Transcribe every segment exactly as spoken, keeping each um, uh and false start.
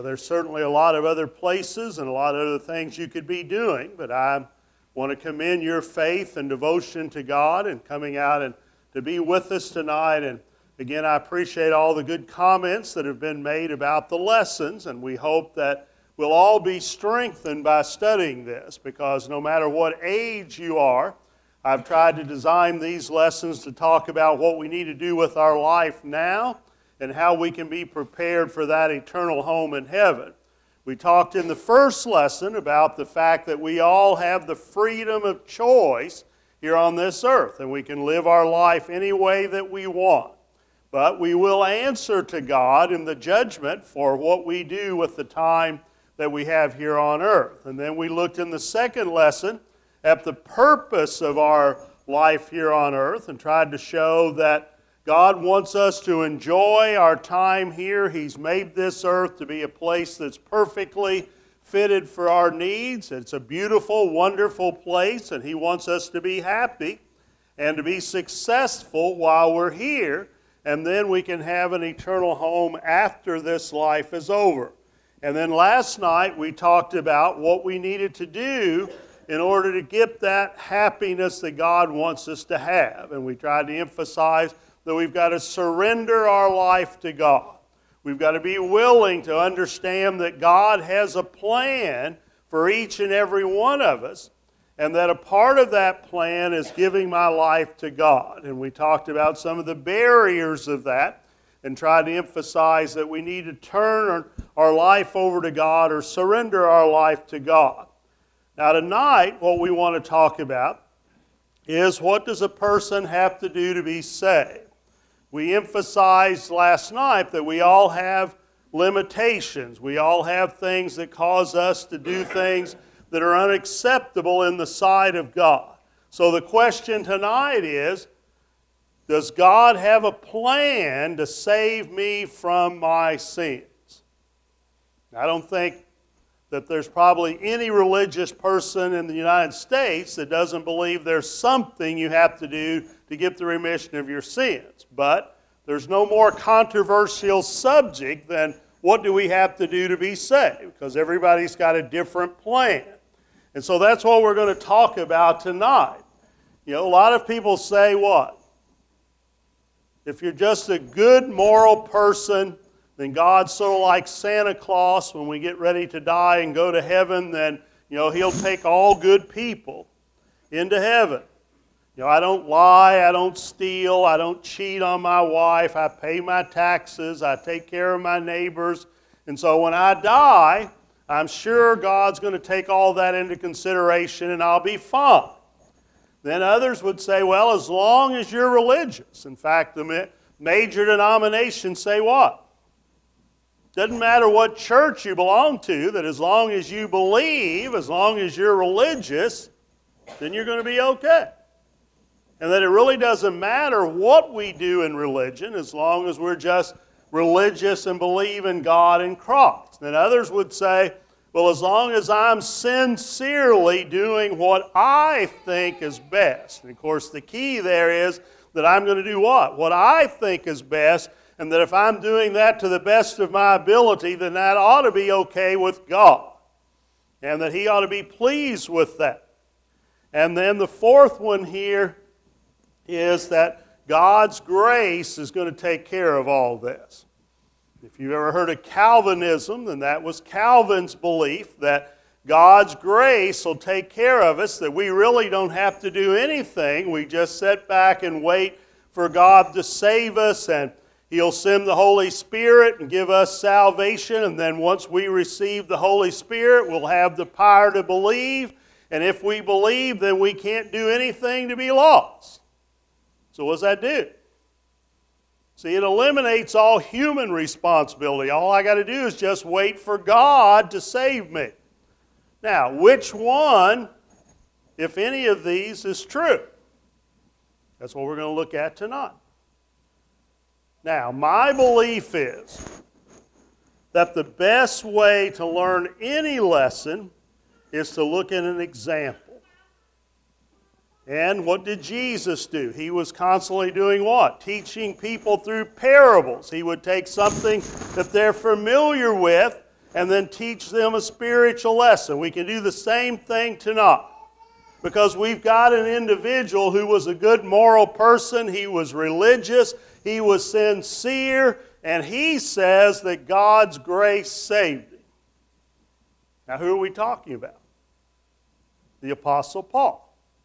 There's certainly a lot of other places and a lot of other things you could be doing, but I want to commend your faith and devotion to God and coming out and to be with us tonight. And again, I appreciate all the good comments that have been made about the lessons, and we hope that we'll all be strengthened by studying this, because no matter what age you are, I've tried to design these lessons to talk about what we need to do with our life now and how we can be prepared for that eternal home in heaven. We talked in the first lesson about the fact that we all have the freedom of choice here on this earth, and we can live our life any way that we want. But we will answer to God in the judgment for what we do with the time that we have here on earth. And then we looked in the second lesson at the purpose of our life here on earth and tried to show that God wants us to enjoy our time here. He's made this earth to be a place that's perfectly fitted for our needs. It's a beautiful, wonderful place, and He wants us to be happy and to be successful while we're here, and then we can have an eternal home after this life is over. And then last night we talked about what we needed to do in order to get that happiness that God wants us to have. And we tried to emphasize that we've got to surrender our life to God. We've got to be willing to understand that God has a plan for each and every one of us, and that a part of that plan is giving my life to God. And we talked about some of the barriers of that and tried to emphasize that we need to turn our life over to God or surrender our life to God. Now tonight, what we want to talk about is, what does a person have to do to be saved? We emphasized last night that we all have limitations. We all have things that cause us to do things that are unacceptable in the sight of God. So the question tonight is, does God have a plan to save me from my sins? I don't think that there's probably any religious person in the United States that doesn't believe there's something you have to do to get the remission of your sins. But there's no more controversial subject than what do we have to do to be saved, because everybody's got a different plan. And so that's what we're going to talk about tonight. You know, a lot of people say what? If you're just a good moral person, then God's sort of like Santa Claus. When we get ready to die and go to heaven, then, you know, He'll take all good people into heaven. You know, I don't lie, I don't steal, I don't cheat on my wife, I pay my taxes, I take care of my neighbors. And so when I die, I'm sure God's going to take all that into consideration and I'll be fine. Then others would say, well, as long as you're religious. In fact, the major denominations say what? Doesn't matter what church you belong to, that as long as you believe, as long as you're religious, then you're going to be okay. And that it really doesn't matter what we do in religion as long as we're just religious and believe in God and Christ. Then others would say, well, as long as I'm sincerely doing what I think is best. And of course, the key there is that I'm going to do what? What I think is best. And that if I'm doing that to the best of my ability, then that ought to be okay with God. And that He ought to be pleased with that. And then the fourth one here is that God's grace is going to take care of all this. If you've ever heard of Calvinism, then that was Calvin's belief that God's grace will take care of us, that we really don't have to do anything. We just sit back and wait for God to save us, and He'll send the Holy Spirit and give us salvation, and then once we receive the Holy Spirit, we'll have the power to believe, and if we believe, then we can't do anything to be lost. So what does that do? See, it eliminates all human responsibility. All I got to do is just wait for God to save me. Now, which one, if any of these, is true? That's what we're going to look at tonight. Now, my belief is that the best way to learn any lesson is to look at an example. And what did Jesus do? He was constantly doing what? Teaching people through parables. He would take something that they're familiar with and then teach them a spiritual lesson. We can do the same thing tonight. Because we've got an individual who was a good moral person, he was religious, he was sincere, and he says that God's grace saved him. Now, who are we talking about? The Apostle Paul.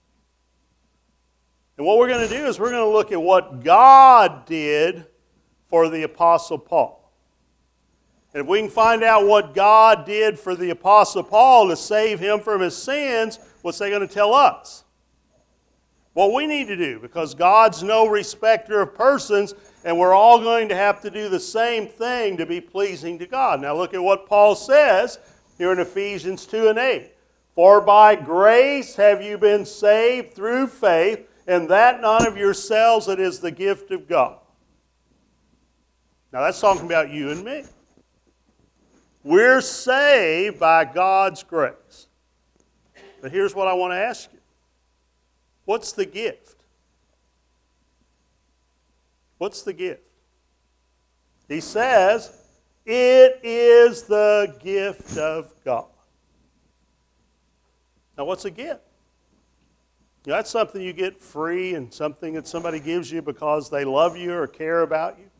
And what we're going to do is we're going to look at what God did for the Apostle Paul. And if we can find out what God did for the Apostle Paul to save him from his sins, what's that going to tell us? What we need to do, because God's no respecter of persons, and we're all going to have to do the same thing to be pleasing to God. Now look at what Paul says here in Ephesians two and eight. For by grace have you been saved through faith, and that not of yourselves, it is the gift of God. Now that's talking about you and me. We're saved by God's grace. But here's what I want to ask you. What's the gift? What's the gift? He says, it is the gift of God. Now what's a gift? You know, that's something you get free and something that somebody gives you because they love you or care about you.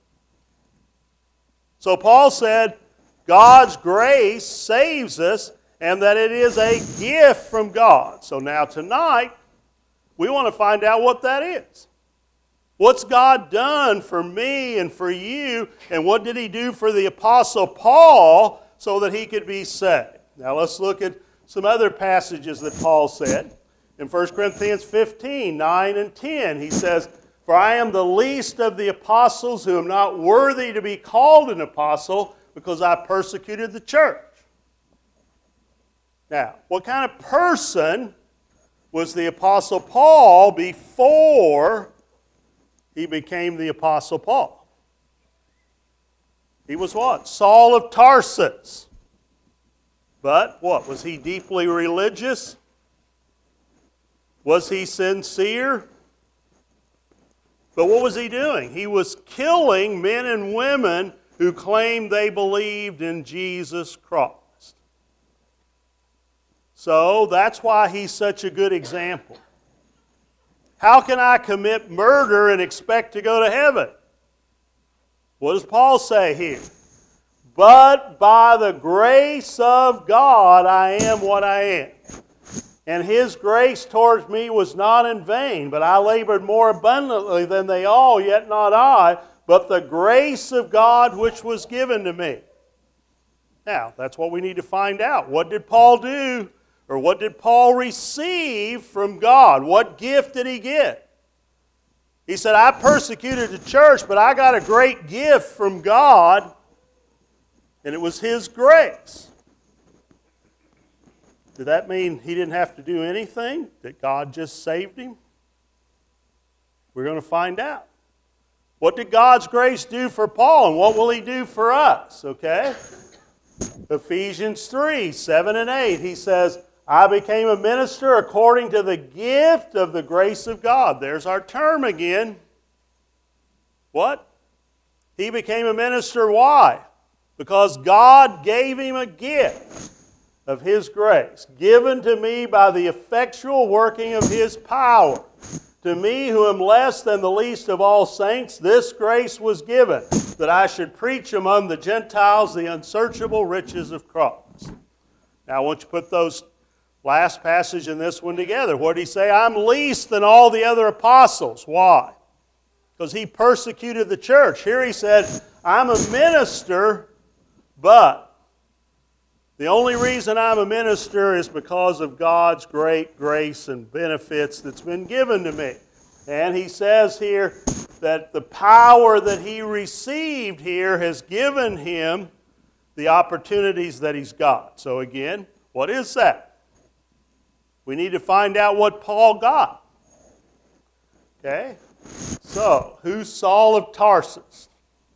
So Paul said, God's grace saves us, and that it is a gift from God. So now tonight, we want to find out what that is. What's God done for me and for you, and what did He do for the Apostle Paul so that he could be saved? Now let's look at some other passages that Paul said. In First Corinthians fifteen, nine and ten, he says, For I am the least of the apostles who am not worthy to be called an apostle, because I persecuted the church. Now, what kind of person was the Apostle Paul before he became the Apostle Paul? He was what? Saul of Tarsus. But what? Was he deeply religious? Was he sincere? But what was he doing? He was killing men and women who claimed they believed in Jesus Christ. So that's why he's such a good example. How can I commit murder and expect to go to heaven? What does Paul say here? But by the grace of God I am what I am. And His grace towards me was not in vain, but I labored more abundantly than they all, yet not I, but the grace of God which was given to me. Now, that's what we need to find out. What did Paul do? Or what did Paul receive from God? What gift did he get? He said, I persecuted the church, but I got a great gift from God, and it was His grace. Did that mean he didn't have to do anything? That God just saved him? We're going to find out. What did God's grace do for Paul, and what will He do for us? Okay? Ephesians three, seven and eight, he says, I became a minister according to the gift of the grace of God. There's our term again. What? He became a minister. Why? Because God gave him a gift of His grace, given to me by the effectual working of His power. To me, who am less than the least of all saints, this grace was given, that I should preach among the Gentiles the unsearchable riches of Christ. Now, I want you to put those last passage and this one together. What did he say? I'm least than all the other apostles. Why? Because he persecuted the church. Here he said, I'm a minister, but the only reason I'm a minister is because of God's great grace and benefits that's been given to me. And he says here that the power that he received here has given him the opportunities that he's got. So again, what is that? We need to find out what Paul got. Okay? So, who's Saul of Tarsus?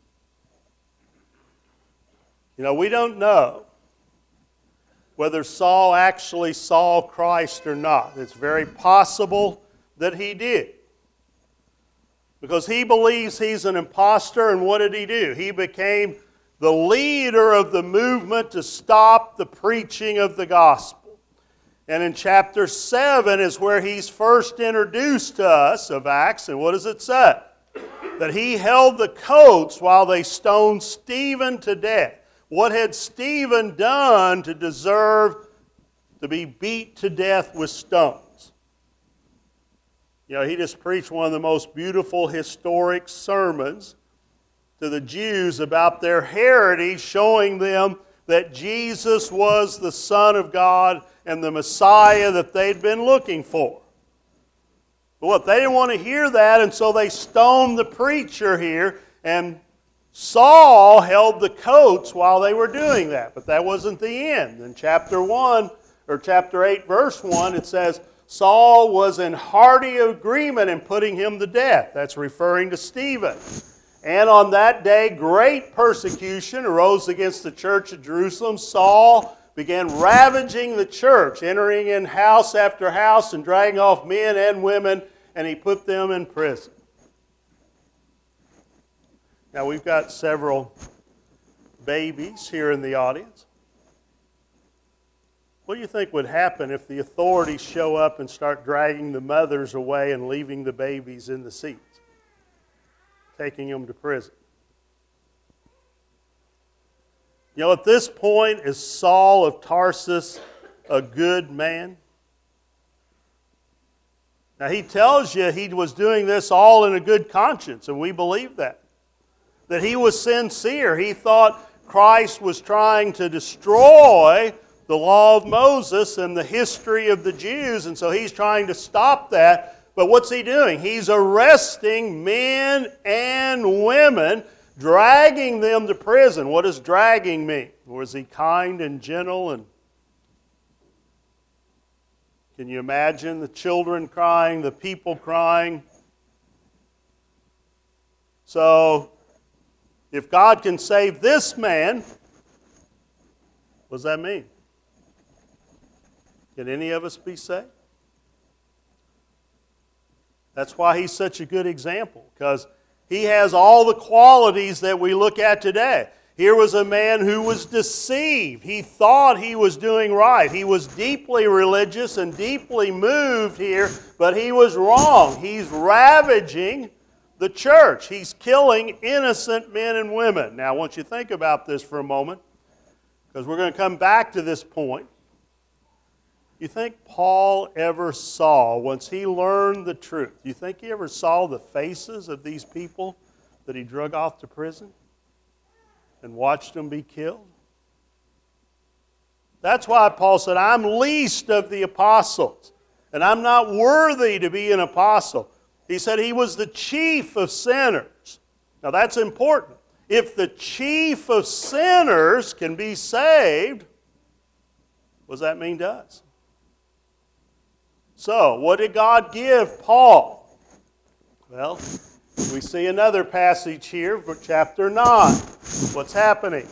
You know, we don't know whether Saul actually saw Christ or not. It's very possible that he did. Because he believes he's an imposter, and what did he do? He became the leader of the movement to stop the preaching of the gospel. And in chapter seven is where he's first introduced to us of Acts. And what does it say? That he held the coats while they stoned Stephen to death. What had Stephen done to deserve to be beat to death with stones? You know, he just preached one of the most beautiful historic sermons to the Jews about their heritage, showing them that Jesus was the Son of God and the Messiah that they'd been looking for. But what, they didn't want to hear that, and so they stoned the preacher here, and Saul held the coats while they were doing that. But that wasn't the end. In chapter one, or chapter eight, verse one, it says, Saul was in hearty agreement in putting him to death. That's referring to Stephen. And on that day, great persecution arose against the church of Jerusalem. Saul began ravaging the church, entering in house after house and dragging off men and women, and he put them in prison. Now, we've got several babies here in the audience. What do you think would happen if the authorities show up and start dragging the mothers away and leaving the babies in the seats, taking them to prison? You know, at this point, is Saul of Tarsus a good man? Now, he tells you he was doing this all in a good conscience, and we believe that. That he was sincere. He thought Christ was trying to destroy the law of Moses and the history of the Jews, and so he's trying to stop that. But what's he doing? He's arresting men and women, dragging them to prison. What does dragging mean? Was he kind and gentle? And can you imagine the children crying, the people crying? So, if God can save this man, what does that mean? Can any of us be saved? That's why he's such a good example, because he has all the qualities that we look at today. Here was a man who was deceived. He thought he was doing right. He was deeply religious and deeply moved here, but he was wrong. He's ravaging the church. He's killing innocent men and women. Now, I want you to think about this for a moment, because we're going to come back to this point. You think Paul ever saw, once he learned the truth, you think he ever saw the faces of these people that he drug off to prison and watched them be killed? That's why Paul said, I'm least of the apostles, and I'm not worthy to be an apostle. He said he was the chief of sinners. Now that's important. If the chief of sinners can be saved, what does that mean to us? So, what did God give Paul? Well, we see another passage here for chapter nine. What's happening?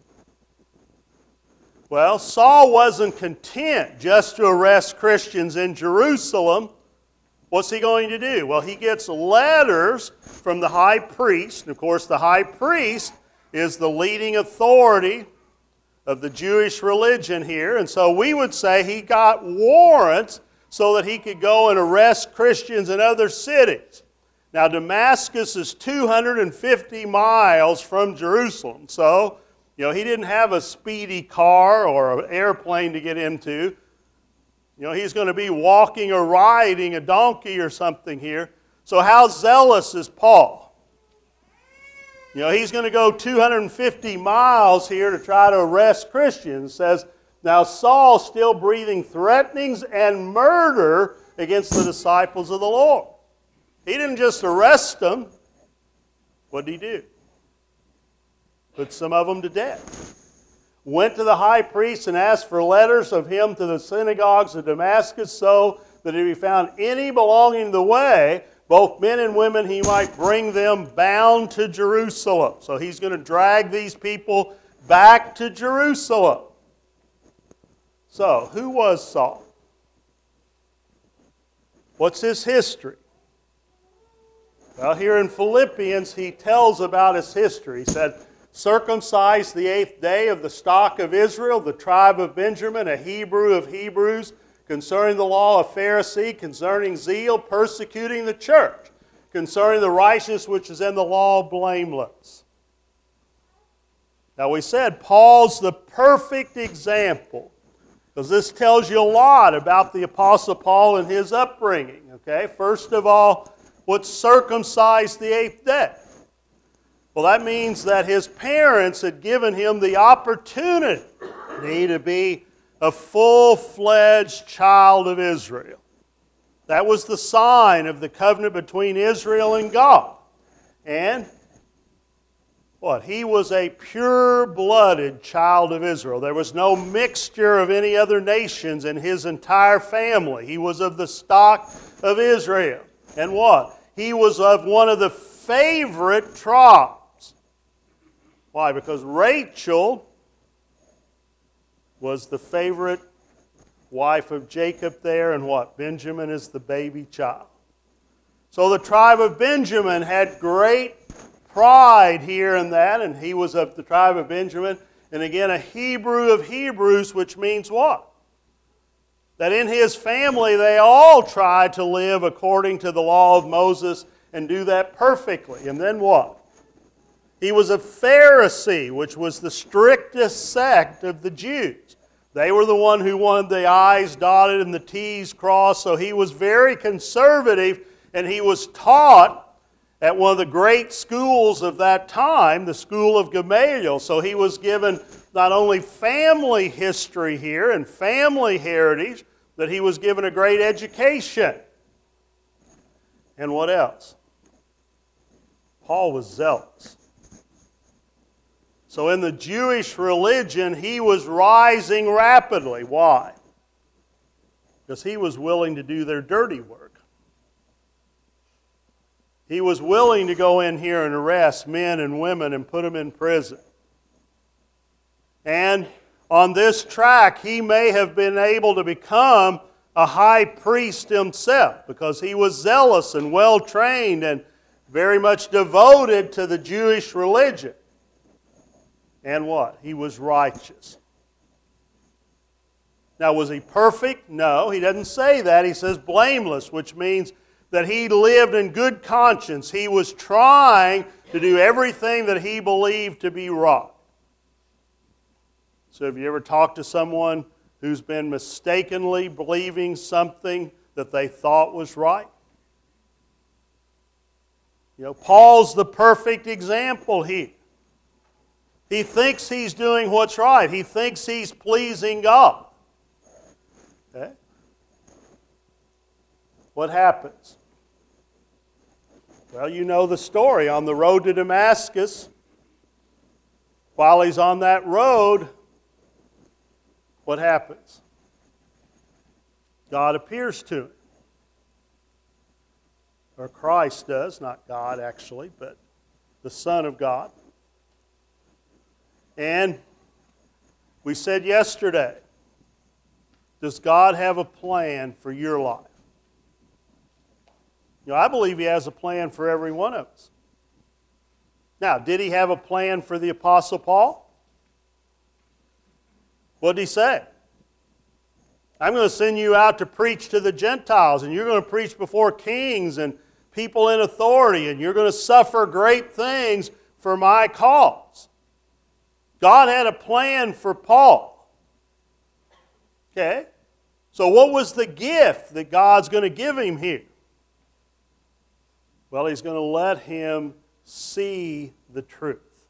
Well, Saul wasn't content just to arrest Christians in Jerusalem. What's he going to do? Well, he gets letters from the high priest. And of course, the high priest is the leading authority of the Jewish religion here. And so we would say he got warrants so that he could go and arrest Christians in other cities. Now, Damascus is two hundred fifty miles from Jerusalem. So, you know, he didn't have a speedy car or an airplane to get into. You know, he's going to be walking or riding a donkey or something here. So how zealous is Paul? You know, he's going to go two hundred fifty miles here to try to arrest Christians. It says, now Saul's still breathing threatenings and murder against the disciples of the Lord. He didn't just arrest them. What did he do? Put some of them to death. Went to the high priest and asked for letters of him to the synagogues of Damascus, so that if he found any belonging to the way, both men and women, he might bring them bound to Jerusalem. So he's going to drag these people back to Jerusalem. So, who was Saul? What's his history? Well, here in Philippians, he tells about his history. He said, circumcised the eighth day of the stock of Israel, the tribe of Benjamin, a Hebrew of Hebrews, concerning the law, a Pharisee, concerning zeal, persecuting the church, concerning the righteousness which is in the law, blameless. Now we said Paul's the perfect example, because this tells you a lot about the Apostle Paul and his upbringing. Okay, first of all, what circumcised the eighth day? Well, that means that his parents had given him the opportunity to be a full-fledged child of Israel. That was the sign of the covenant between Israel and God. And what? He was a pure-blooded child of Israel. There was no mixture of any other nations in his entire family. He was of the stock of Israel. And what? He was of one of the favorite tribes. Why? Because Rachel was the favorite wife of Jacob there, and what? Benjamin is the baby child. So the tribe of Benjamin had great pride here in that, and he was of the tribe of Benjamin, and again a Hebrew of Hebrews, which means what? That in his family they all tried to live according to the law of Moses and do that perfectly. And then what? He was a Pharisee, which was the strictest sect of the Jews. They were the one who wanted the I's dotted and the T's crossed, so he was very conservative, and he was taught at one of the great schools of that time, the school of Gamaliel. So he was given not only family history here and family heritage, but he was given a great education. And what else? Paul was zealous. So in the Jewish religion, he was rising rapidly. Why? Because he was willing to do their dirty work. He was willing to go in here and arrest men and women and put them in prison. And on this track, he may have been able to become a high priest himself, because he was zealous and well-trained and very much devoted to the Jewish religion. And what? He was righteous. Now, was he perfect? No, he doesn't say that. He says blameless, which means that he lived in good conscience. He was trying to do everything that he believed to be right. So have you ever talked to someone who's been mistakenly believing something that they thought was right? You know, Paul's the perfect example here. He thinks he's doing what's right. He thinks he's pleasing God. Okay? What happens? Well, you know the story. On the road to Damascus, while he's on that road, what happens? God appears to him. Or Christ does, not God actually, but the Son of God. And we said yesterday, does God have a plan for your life? You know, I believe He has a plan for every one of us. Now, did He have a plan for the Apostle Paul? What did He say? I'm going to send you out to preach to the Gentiles, and you're going to preach before kings and people in authority, and you're going to suffer great things for my cause. God had a plan for Paul. Okay? So what was the gift that God's going to give him here? Well, He's going to let him see the truth.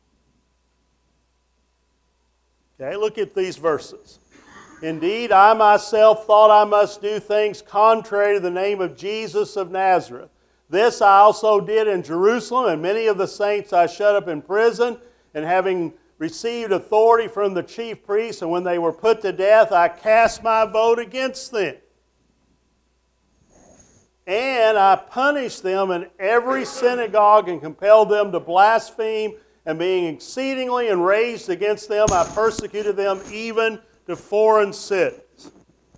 Okay, look at these verses. Indeed, I myself thought I must do things contrary to the name of Jesus of Nazareth. This I also did in Jerusalem, and many of the saints I shut up in prison, and having received authority from the chief priests, and when they were put to death, I cast my vote against them. And I punished them in every synagogue and compelled them to blaspheme, and being exceedingly enraged against them, I persecuted them even to foreign cities.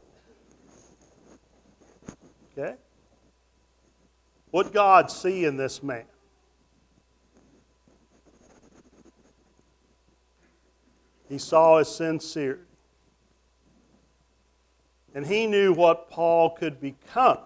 Okay? What God see in this man? He saw his sincerity. And he knew what Paul could become.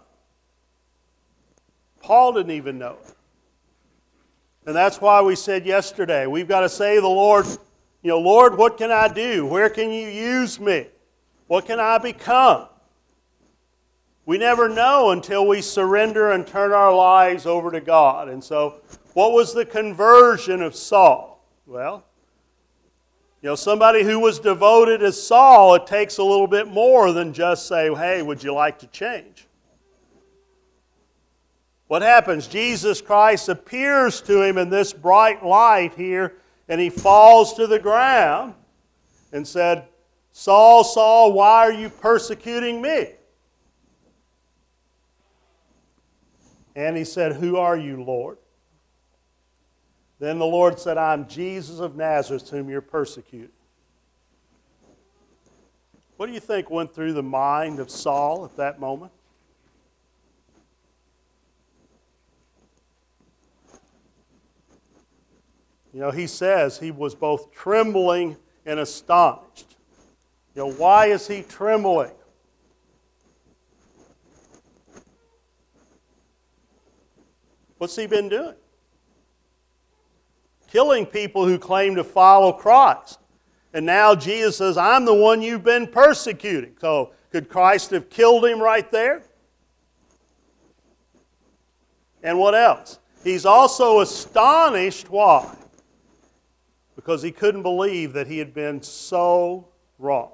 Paul didn't even know it. And that's why we said yesterday, we've got to say to the Lord, you know, Lord, what can I do? Where can you use me? What can I become? We never know until we surrender and turn our lives over to God. And so, what was the conversion of Saul? Well, you know, somebody who was devoted as Saul, it takes a little bit more than just say, hey, would you like to change? What happens? Jesus Christ appears to him in this bright light here, and he falls to the ground and said, Saul, Saul, why are you persecuting me? And he said, who are you, Lord? Then the Lord said, I'm Jesus of Nazareth, whom you're persecuting. What do you think went through the mind of Saul at that moment? You know, he says he was both trembling and astonished. You know, why is he trembling? What's he been doing? Killing people who claim to follow Christ. And now Jesus says, I'm the one you've been persecuting. So, could Christ have killed him right there? And what else? He's also astonished. Why? Because he couldn't believe that he had been so wrong.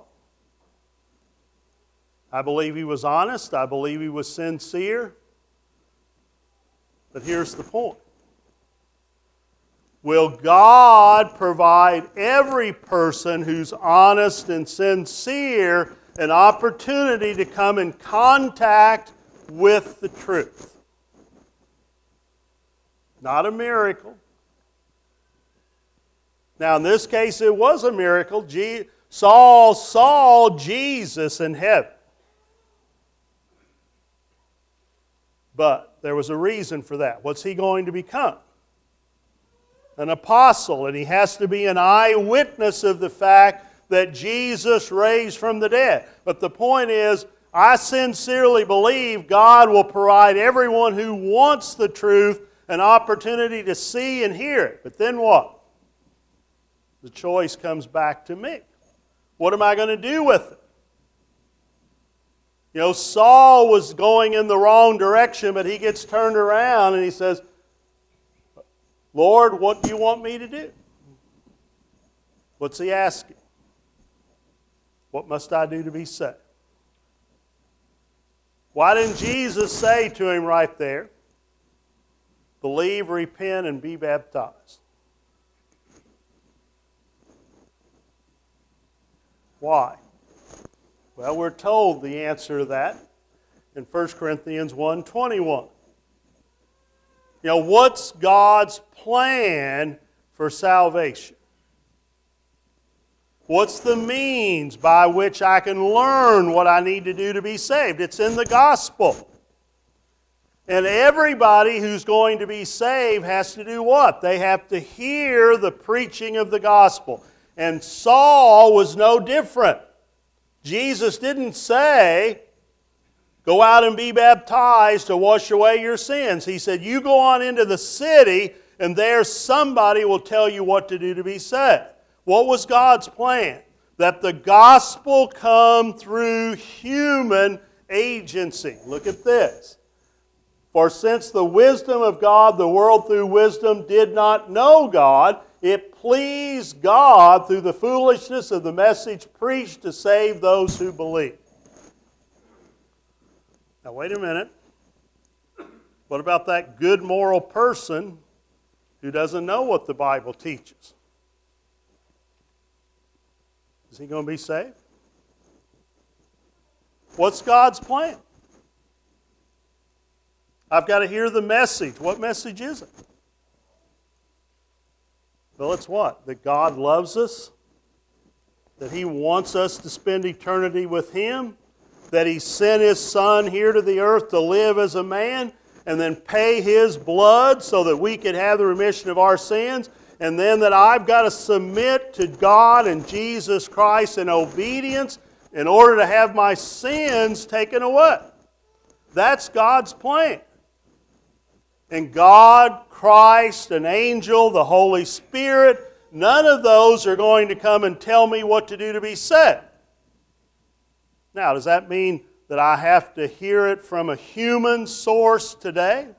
I believe he was honest. I believe he was sincere. But here's the point. Will God provide every person who's honest and sincere an opportunity to come in contact with the truth? Not a miracle. Now, in this case, it was a miracle. Saul saw Jesus in heaven. But there was a reason for that. What's he going to become? An apostle, and he has to be an eyewitness of the fact that Jesus raised from the dead. But the point is, I sincerely believe God will provide everyone who wants the truth an opportunity to see and hear it. But then what? The choice comes back to me. What am I going to do with it? You know, Saul was going in the wrong direction, but he gets turned around and he says, Lord, what do you want me to do? What's he asking? What must I do to be saved? Why didn't Jesus say to him right there, believe, repent, and be baptized? Why? Well, we're told the answer to that in First Corinthians one twenty-one. You know, what's God's plan for salvation? What's the means by which I can learn what I need to do to be saved? It's in the gospel. And everybody who's going to be saved has to do what? They have to hear the preaching of the gospel. And Saul was no different. Jesus didn't say, go out and be baptized to wash away your sins. He said, you go on into the city and there somebody will tell you what to do to be saved. What was God's plan? That the gospel come through human agency. Look at this. For since the wisdom of God, the world through wisdom did not know God, it pleased God through the foolishness of the message preached to save those who believe. Now wait a minute. What about that good moral person who doesn't know what the Bible teaches? Is he going to be saved? What's God's plan? I've got to hear the message. What message is it? Well, it's what? That God loves us, that He wants us to spend eternity with Him, that He sent His Son here to the earth to live as a man and then pay His blood so that we could have the remission of our sins, and then that I've got to submit to God and Jesus Christ in obedience in order to have my sins taken away. That's God's plan. And God, Christ, an angel, the Holy Spirit, none of those are going to come and tell me what to do to be saved. Now, does that mean that I have to hear it from a human source today?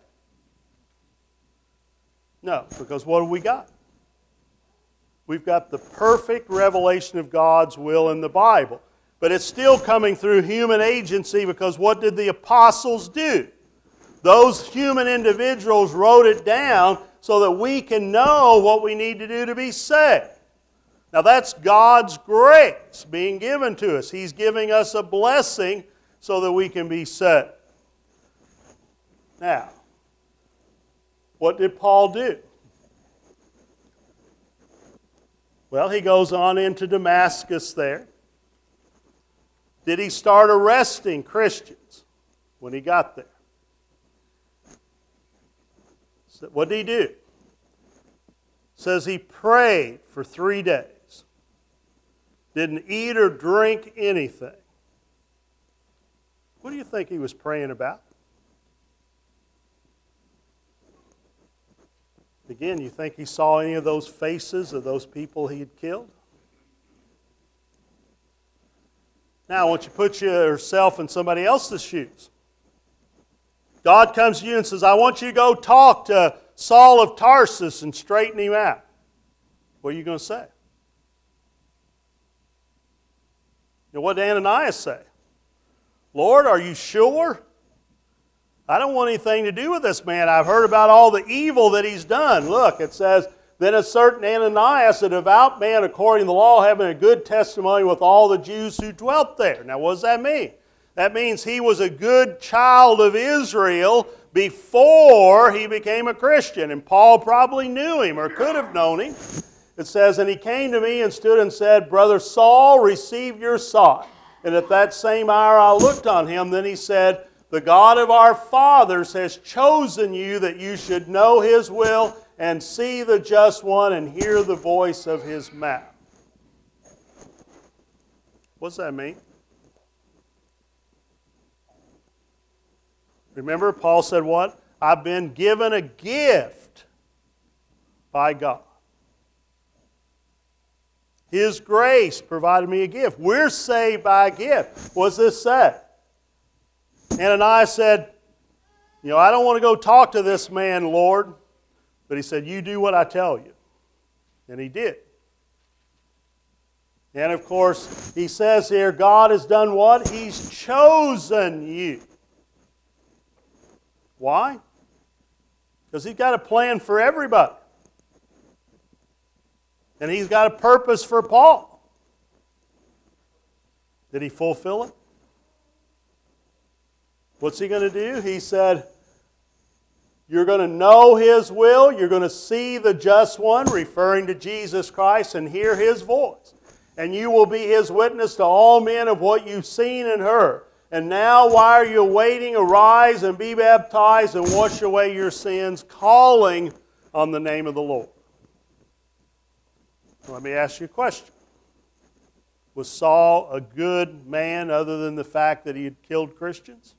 No, because what have we got? We've got the perfect revelation of God's will in the Bible. But it's still coming through human agency, because what did the apostles do? Those human individuals wrote it down so that we can know what we need to do to be saved. Now that's God's grace being given to us. He's giving us a blessing so that we can be saved. Now, what did Paul do? Well, he goes on into Damascus there. Did he start arresting Christians when he got there? So what did he do? It says he prayed for three days. Didn't eat or drink anything. What do you think he was praying about? Again, you think he saw any of those faces of those people he had killed? Now, I want you to put yourself in somebody else's shoes. God comes to you and says, I want you to go talk to Saul of Tarsus and straighten him out. What are you going to say? You know, what did Ananias say? Lord, are you sure? I don't want anything to do with this man. I've heard about all the evil that he's done. Look, it says, then a certain Ananias, a devout man according to the law, having a good testimony with all the Jews who dwelt there. Now, what does that mean? That means he was a good child of Israel before he became a Christian. And Paul probably knew him or could have known him. It says, and he came to me and stood and said, Brother Saul, receive your sight. And at that same hour I looked on him. Then he said, the God of our fathers has chosen you that you should know His will and see the just one and hear the voice of His mouth. What's that mean? Remember, Paul said what? I've been given a gift by God. His grace provided me a gift. We're saved by a gift. What's this say? Ananias said, you know, I don't want to go talk to this man, Lord. But he said, you do what I tell you. And he did. And of course, he says here, God has done what? He's chosen you. Why? Because He's got a plan for everybody. And He's got a purpose for Paul. Did He fulfill it? What's He going to do? He said, you're going to know His will. You're going to see the just one, referring to Jesus Christ, and hear His voice. And you will be His witness to all men of what you've seen and heard. And now, why are you waiting? Arise and be baptized and wash away your sins, calling on the name of the Lord. Let me ask you a question. Was Saul a good man other than the fact that he had killed Christians?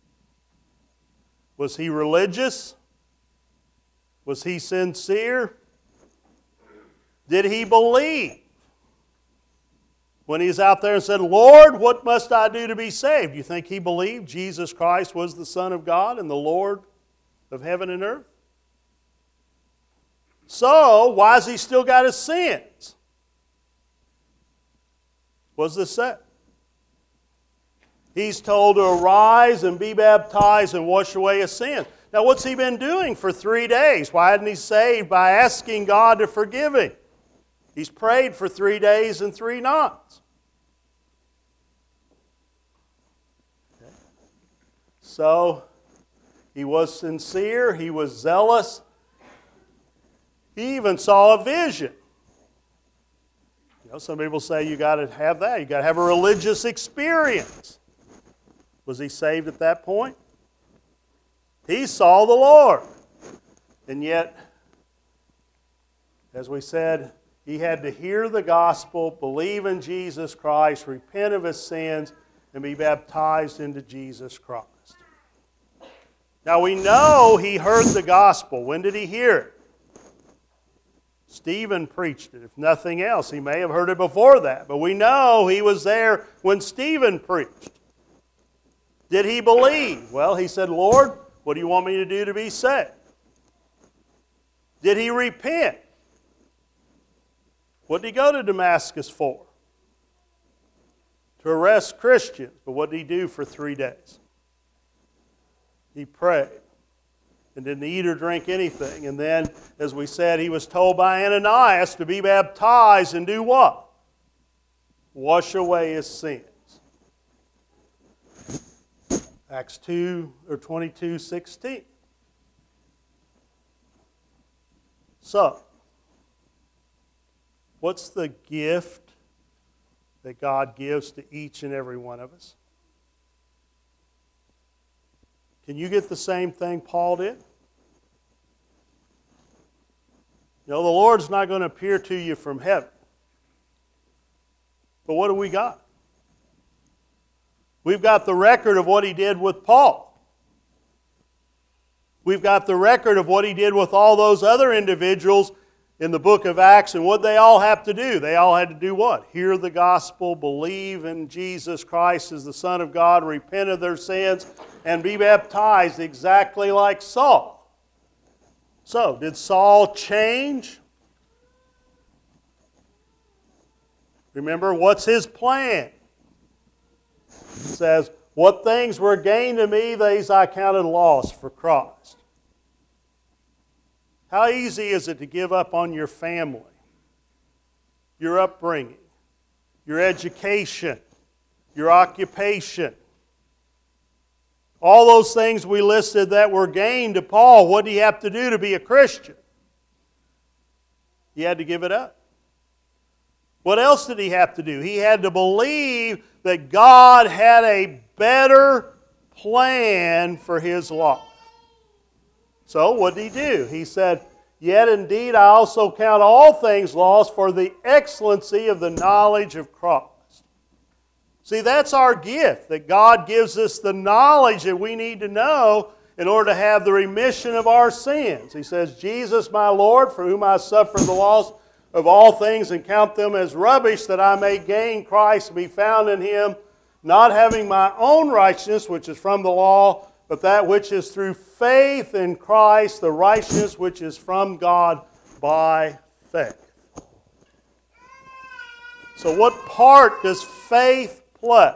Was he religious? Was he sincere? Did he believe? When he's out there and said, Lord, what must I do to be saved? Do you think he believed Jesus Christ was the Son of God and the Lord of heaven and earth? So, why has he still got his sins? What does this say? He's told to arise and be baptized and wash away his sins. Now, what's he been doing for three days? Why hadn't he saved? By asking God to forgive him. He's prayed for three days and three nights. Okay. So, he was sincere. He was zealous. He even saw a vision. You know, some people say you got to have that. You got to have a religious experience. Was he saved at that point? He saw the Lord. And yet, As we said, he had to hear the gospel, believe in Jesus Christ, repent of his sins, and be baptized into Jesus Christ. Now we know he heard the gospel. When did he hear it? Stephen preached it. If nothing else, he may have heard it before that. But we know he was there when Stephen preached. Did he believe? Well, he said, Lord, what do you want me to do to be saved? Did he repent? What did he go to Damascus for? To arrest Christians. But what did he do for three days? He prayed and didn't eat or drink anything. And then, as we said, he was told by Ananias to be baptized and do what? Wash away his sins. Acts two or twenty-two sixteen. So, what's the gift that God gives to each and every one of us? Can you get the same thing Paul did? You know, the Lord's not going to appear to you from heaven. But what do we got? We've got the record of what he did with Paul. We've got the record of what he did with all those other individuals in the book of Acts, and what they all have to do. They all had to do what? Hear the gospel, believe in Jesus Christ as the Son of God, repent of their sins, and be baptized exactly like Saul. So, did Saul change? Remember, what's his plan? It says, what things were gained to me, these I counted loss for Christ. How easy is it to give up on your family, your upbringing, your education, your occupation? All those things we listed that were gained to Paul, what did he have to do to be a Christian? He had to give it up. What else did he have to do? He had to believe that God had a better plan for his life. So what did he do? He said, yet indeed I also count all things lost for the excellency of the knowledge of Christ. See, that's our gift, that God gives us the knowledge that we need to know in order to have the remission of our sins. He says, Jesus my Lord, for whom I suffer the loss of all things and count them as rubbish, that I may gain Christ and be found in Him, not having my own righteousness, which is from the law, but that which is through faith in Christ, the righteousness which is from God by faith. So what part does faith play?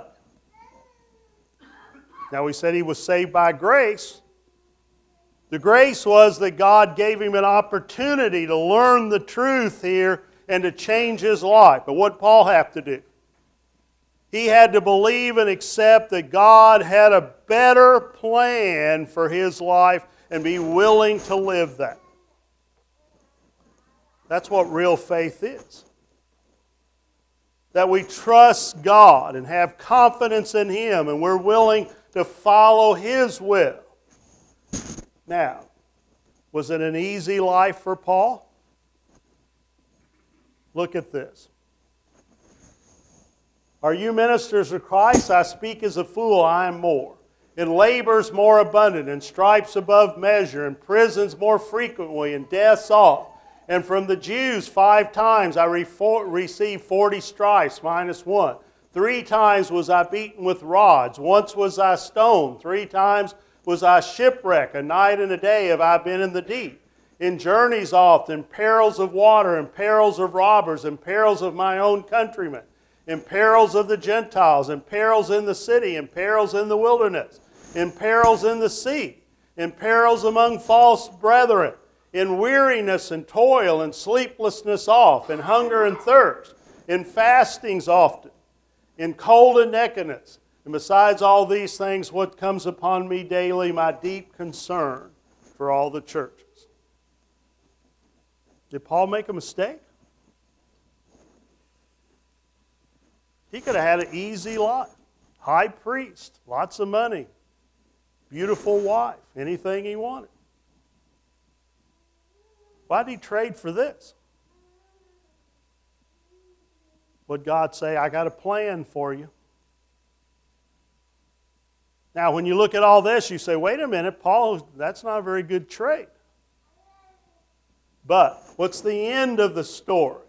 Now we said he was saved by grace. The grace was that God gave him an opportunity to learn the truth here and to change his life. But what did Paul have to do? He had to believe and accept that God had a better plan for his life and be willing to live that. That's what real faith is. That we trust God and have confidence in Him and we're willing to follow His will. Now, was it an easy life for Paul? Look at this. Are you ministers of Christ? I speak as a fool, I am more. In labors more abundant, in stripes above measure, in prisons more frequently, in deaths oft. And from the Jews five times I received forty stripes minus one. Three times was I beaten with rods. Once was I stoned. Three times was I shipwrecked. A night and a day have I been in the deep. In journeys oft, in perils of water, in perils of robbers, in perils of my own countrymen, in perils of the Gentiles, in perils in the city, in perils in the wilderness, in perils in the sea, in perils among false brethren, in weariness and toil and sleeplessness oft, in hunger and thirst, in fastings often, in cold and nakedness. And besides all these things, what comes upon me daily, my deep concern for all the churches. Did Paul make a mistake? He could have had an easy life. High priest, lots of money, beautiful wife, anything he wanted. Why did he trade for this? Would God say, I got a plan for you? Now, when you look at all this, you say, wait a minute, Paul, that's not a very good trait. But what's the end of the story?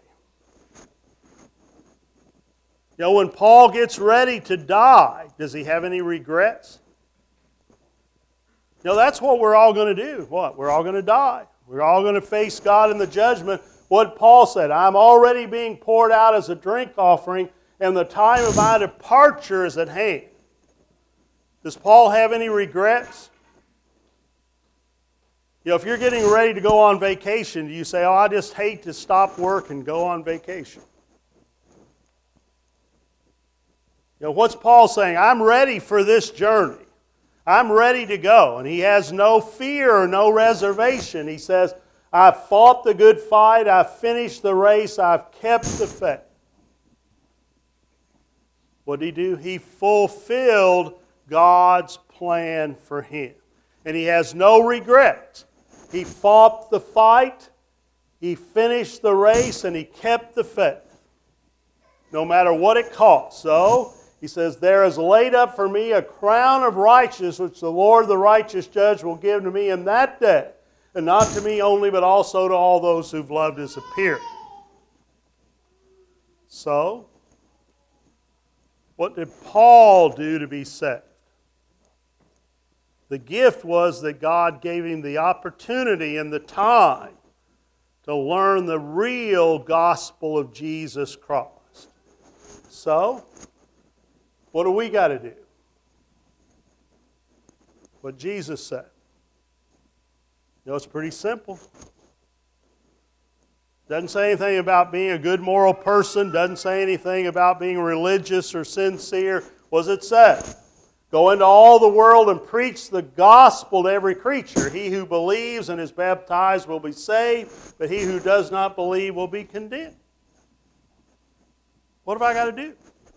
You know, when Paul gets ready to die, does he have any regrets? You know, that's what we're all going to do. What? We're all going to die. We're all going to face God in the judgment. What Paul said, I'm already being poured out as a drink offering, and the time of my departure is at hand. Does Paul have any regrets? You know, if you're getting ready to go on vacation, do you say, oh, I just hate to stop work and go on vacation? You know, what's Paul saying? I'm ready for this journey. I'm ready to go. And he has no fear or no reservation. He says, I've fought the good fight. I've finished the race. I've kept the faith. What did he do? He fulfilled God's plan for him. And he has no regrets. He fought the fight. He finished the race. And he kept the faith. No matter what it cost. So, he says, there is laid up for me a crown of righteousness, which the Lord the righteous judge will give to me in that day. And not to me only, but also to all those who've loved his appearing. So, what did Paul do to be saved? The gift was that God gave him the opportunity and the time to learn the real gospel of Jesus Christ. So, what do we got to do? What Jesus said. You know, it's pretty simple. Doesn't say anything about being a good moral person. Doesn't say anything about being religious or sincere. What does it say? Go into all the world and preach the gospel to every creature. He who believes and is baptized will be saved, but he who does not believe will be condemned. What have I got to do?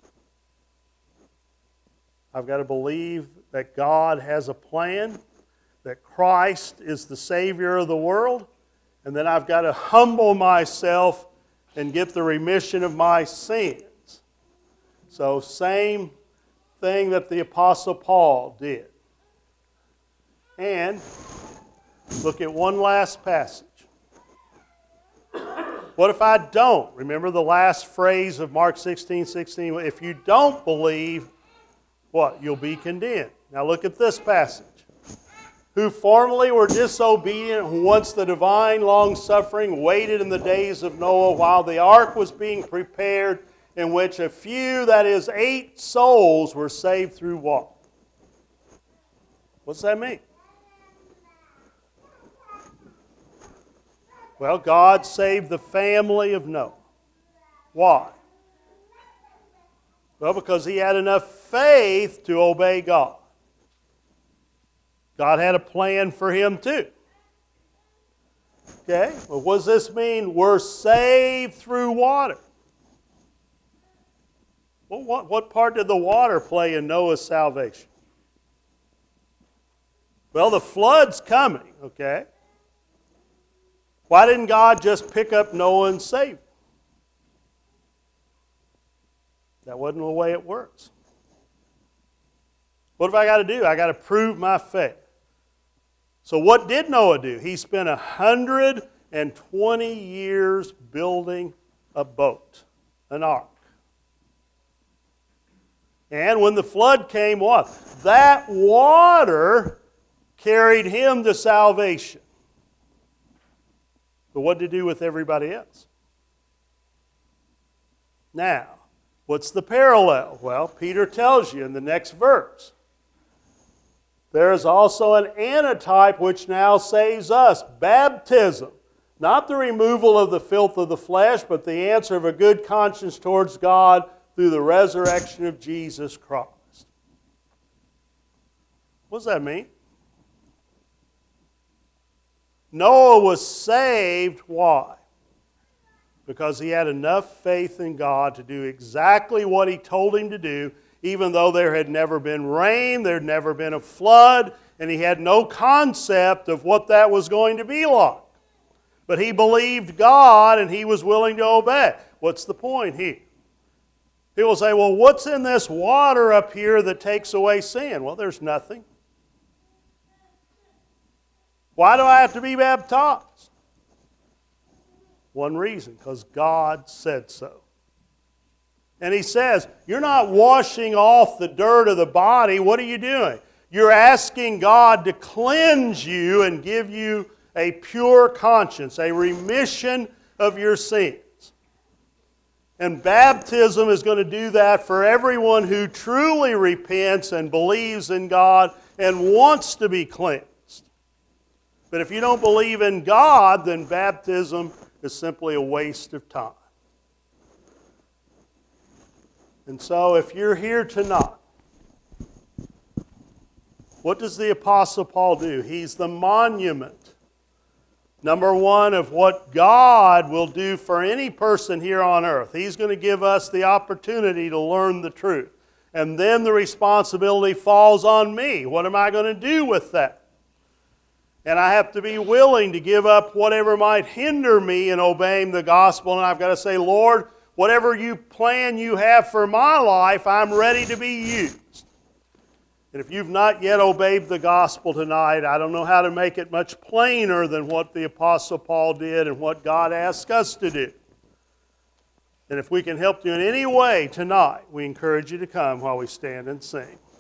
I've got to believe that God has a plan, that Christ is the Savior of the world, and then I've got to humble myself and get the remission of my sins. So, same thing that the Apostle Paul did. And look at one last passage. What if I don't? Remember the last phrase of Mark sixteen sixteen. If you don't believe, what? You'll be condemned. Now look at this passage. Who formerly were disobedient, who once the divine long-suffering waited in the days of Noah while the ark was being prepared, in which a few, that is eight souls, were saved through what? What's that mean? Well, God saved the family of Noah. Why? Well, because he had enough faith to obey God. God had a plan for him too. Okay, well, what does this mean? We're saved through water. Well, what, what part did the water play in Noah's salvation? Well, the flood's coming, okay? Why didn't God just pick up Noah and save him? That wasn't the way it works. What have I got to do? I got to prove my faith. So what did Noah do? He spent one hundred twenty years building a boat, an ark. And when the flood came, what? That water carried him to salvation. But what did he do with everybody else? Now, what's the parallel? Well, Peter tells you in the next verse. There is also an antitype which now saves us, baptism. Not the removal of the filth of the flesh, but the answer of a good conscience towards God through the resurrection of Jesus Christ. What does that mean? Noah was saved, why? Because he had enough faith in God to do exactly what he told him to do, even though there had never been rain, there had never been a flood, and he had no concept of what that was going to be like. But he believed God and he was willing to obey. What's the point here? People say, well, what's in this water up here that takes away sin? Well, there's nothing. Why do I have to be baptized? One reason, because God said so. And He says, you're not washing off the dirt of the body. What are you doing? You're asking God to cleanse you and give you a pure conscience, a remission of your sins. And baptism is going to do that for everyone who truly repents and believes in God and wants to be cleansed. But if you don't believe in God, then baptism is simply a waste of time. And so if you're here tonight, what does the Apostle Paul do? He's the monument, number one, of what God will do for any person here on earth. He's going to give us the opportunity to learn the truth. And then the responsibility falls on me. What am I going to do with that? And I have to be willing to give up whatever might hinder me in obeying the gospel. And I've got to say, Lord, whatever you plan you have for my life, I'm ready to be used. And if you've not yet obeyed the gospel tonight, I don't know how to make it much plainer than what the Apostle Paul did and what God asks us to do. And if we can help you in any way tonight, we encourage you to come while we stand and sing.